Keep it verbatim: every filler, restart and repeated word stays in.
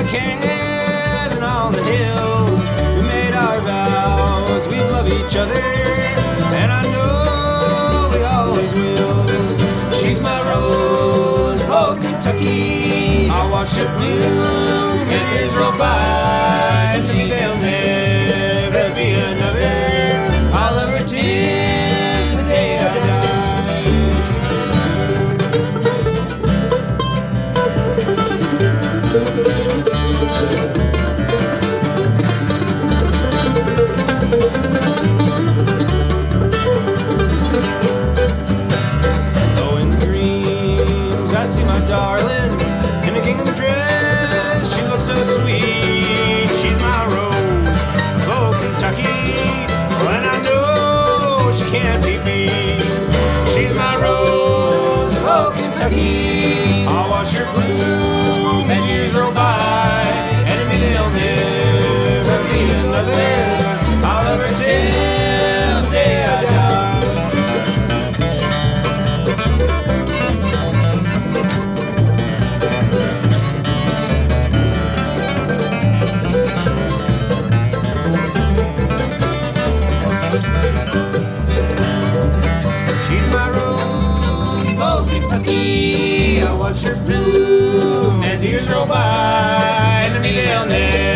cabin on the hill. We made our vows, we love each other, and I know we always will. She's my rose of old Kentucky. I'll watch it bloom as years roll by, and maybe there'll never be another. I'll love her till the day I die. Oh, in dreams I see my darling in a gingham dress. She looks so sweet. She's my rose of old Kentucky. Oh, and I know she can't beat me. She's my rose of old Kentucky. I'll watch her bloom as years roll by, and maybe there'll never be another. I'll love her till the day I die. She's my rose of old Kentucky. I watch her bloom as years roll by, and maybe they'll never